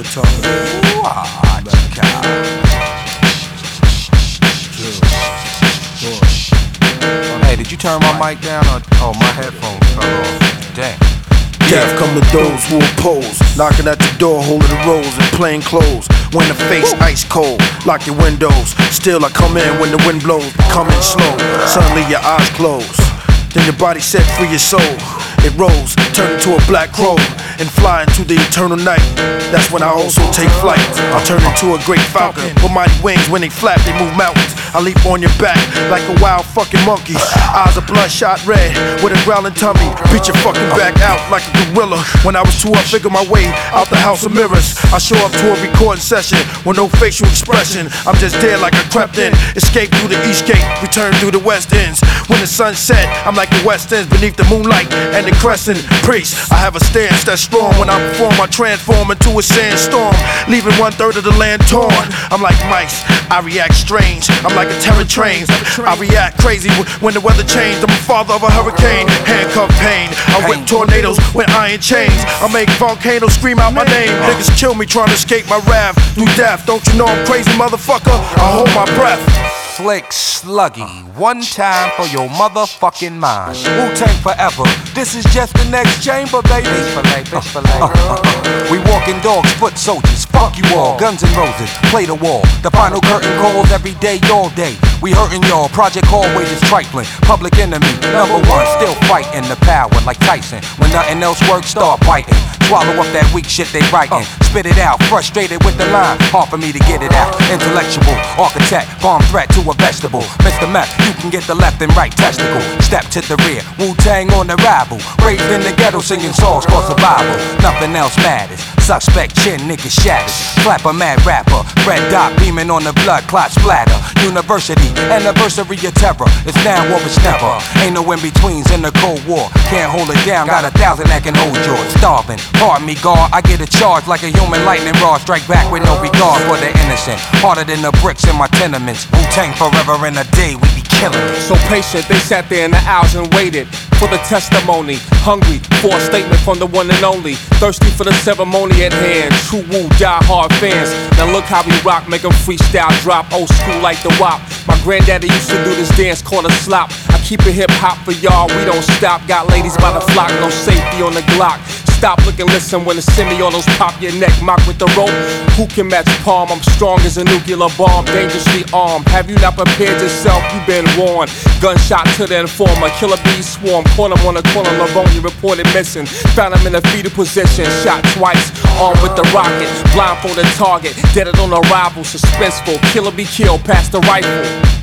talking about. Hey, did you turn my mic down or my headphones fell off? Damn. Death come to those who oppose, knocking at your door, holding the rose in plain clothes. When the face ice cold, lock your windows. Still I come in when the wind blows, come in slow. Suddenly your eyes close, then your body set free your soul. It rose, turned into a black crow, and fly into the eternal night. That's when I also take flight. I turn into a great falcon with mighty wings. When they flap, they move mountains. I leap on your back like a wild fucking monkey. Eyes are bloodshot red with a growling tummy. Beat your fucking back out like a gorilla. When I was two, I figured my way out the house of mirrors. I show up to a recording session with no facial expression. I'm just dead like I crept in. Escape through the east gate, return through the west ends. When the sun set, I'm like the west ends beneath the moonlight and the crescent. Priest, I have a stance that's strong. When I perform, I transform into a sandstorm, leaving 1/3 of the land torn. I'm like mice, I react strange. I'm like a terror train. I react crazy when the weather changed. I'm a father of a hurricane, handcuff pain. I whip tornadoes with iron chains. I make volcanoes scream out my name. Niggas kill me trying to escape my wrath through death. Don't you know I'm crazy, motherfucker? I hold my breath. Slick Sluggy, one time for your motherfucking mind. Wu-Tang forever, this is just the next chamber, baby. We walking dogs, foot soldiers, fuck you all. Guns and Roses, play the wall. The final curtain calls every day, all day. We hurting y'all, Project Hallways is trifling. Public enemy, #1, still fighting the power like Tyson. When nothing else works, start biting. Swallow up that weak shit they writing. Spit it out, frustrated with the line. Hard for me to get it out. Intellectual, architect, bomb threat to a vegetable. Mr. Meth, you can get the left and right testicle. Step to the rear, Wu-Tang on the rival. Raised in the ghetto singing songs for survival. Nothing else matters. Suspect chin, nigga shatters. Clap a mad rapper. Red dot beaming on the blood clot splatter. University, anniversary of terror. It's now or it's never. Ain't no in-betweens in the Cold War. Can't hold it down, got 1,000 that can hold yours. Starving, pardon me, guard. I get a charge like a human lightning rod. Strike back with no regard for the innocent. Harder than the bricks in my tenements. Wu-Tang forever in a day, we be killing it. So patient, they sat there in the aisles and waited for the testimony. Hungry for a statement from the one and only. Thirsty for the ceremony at hand. True Wu, die-hard fans. Now look how we rock, make them freestyle drop. Old school like the WAP. My granddaddy used to do this dance called a slop. I keep it hip-hop for y'all, we don't stop. Got ladies by the flock, no safety on the Glock. Stop, look and listen when the semi-autos pop your neck. Mock with the rope, who can match palm? I'm strong as a nuclear bomb, dangerously armed. Have you not prepared yourself? You been warned. Gunshot to the informer, killer bees swarm. Caught him on the corner, Livonia reported missing. Found him in a fetal position, shot twice. Armed with the rocket, blindfolded target. Dead on arrival, suspenseful. Killer be killed past the rifle.